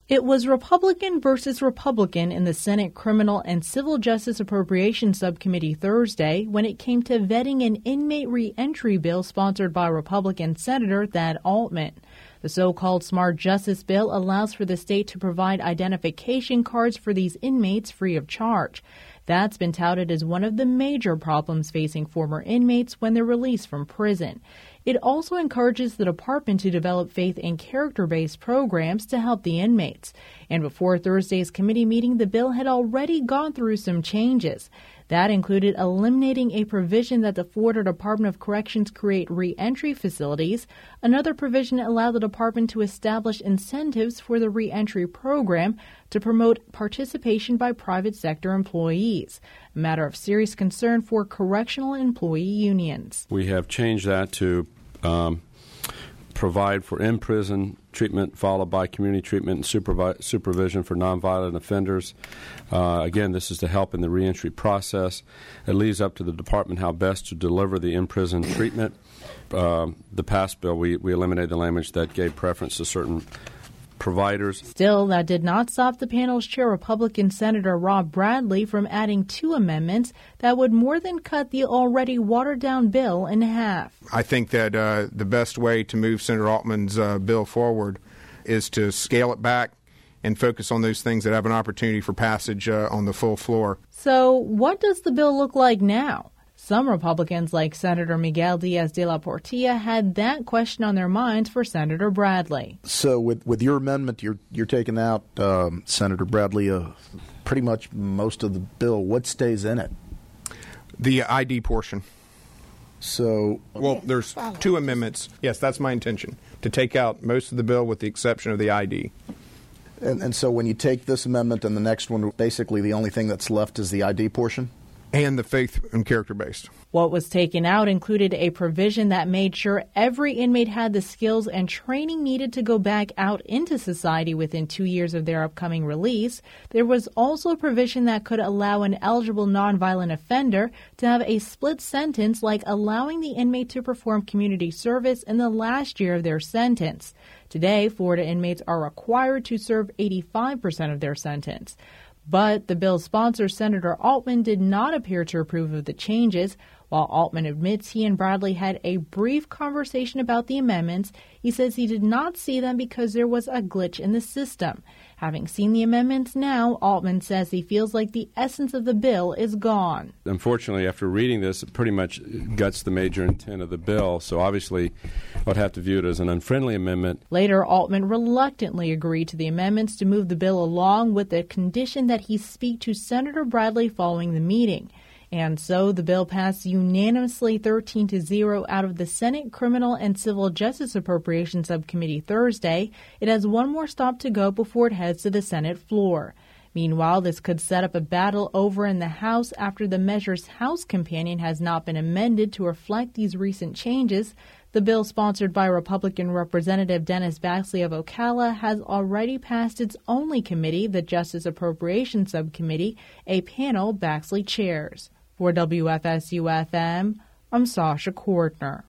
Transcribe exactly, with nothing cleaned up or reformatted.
It was Republican versus Republican in the Senate Criminal and Civil Justice Appropriations Subcommittee Thursday when it came to vetting an inmate reentry bill sponsored by Republican Senator Thad Altman. The so-called Smart Justice Bill allows for the state to provide identification cards for these inmates free of charge. That's been touted as one of the major problems facing former inmates when they're released from prison. It also encourages the department to develop faith and character-based programs to help the inmates. And before Thursday's committee meeting, the bill had already gone through some changes. That included eliminating a provision that the Florida Department of Corrections create reentry facilities. Another provision allowed the department to establish incentives for the reentry program to promote participation by private sector employees, a matter of serious concern for correctional employee unions. We have changed that to um, provide for in-prison treatment followed by community treatment and supervi- supervision for nonviolent offenders. Uh, again, this is to help in the reentry process. It leaves up to the department how best to deliver the in-prison treatment. Uh, the past bill, we, we eliminated the language that gave preference to certain providers. Still, that did not stop the panel's chair, Republican Senator Rob Bradley, from adding two amendments that would more than cut the already watered-down bill in half. I think that uh, the best way to move Senator Altman's uh, bill forward is to scale it back and focus on those things that have an opportunity for passage uh, on the full floor. So what does the bill look like now? Some Republicans, like Senator Miguel Diaz de la Portilla, had that question on their minds for Senator Bradley. So with, with your amendment, you're you're taking out, um, Senator Bradley, uh, pretty much most of the bill. What stays in it? The I D portion. So, well, there's two amendments. Yes, that's my intention, to take out most of the bill with the exception of the I D. And, and so when you take this amendment and the next one, basically the only thing that's left is the I D portion? And the faith and character-based. What was taken out included a provision that made sure every inmate had the skills and training needed to go back out into society within two years of their upcoming release. There was also a provision that could allow an eligible nonviolent offender to have a split sentence, like allowing the inmate to perform community service in the last year of their sentence. Today, Florida inmates are required to serve eighty-five percent of their sentence. But the bill's sponsor, Senator Altman, did not appear to approve of the changes. While Altman admits he and Bradley had a brief conversation about the amendments, he says he did not see them because there was a glitch in the system. Having seen the amendments now, Altman says he feels like the essence of the bill is gone. Unfortunately, after reading this, it pretty much guts the major intent of the bill. So obviously, I would have to view it as an unfriendly amendment. Later, Altman reluctantly agreed to the amendments to move the bill along with the condition that he speak to Senator Bradley following the meeting. And so the bill passed unanimously thirteen to zero out of the Senate Criminal and Civil Justice Appropriations Subcommittee Thursday. It has one more stop to go before it heads to the Senate floor. Meanwhile, this could set up a battle over in the House after the measure's House companion has not been amended to reflect these recent changes. The bill, sponsored by Republican Representative Dennis Baxley of Ocala, has already passed its only committee, the Justice Appropriations Subcommittee, a panel Baxley chairs. For W F S U F M, I'm Sasha Cordner.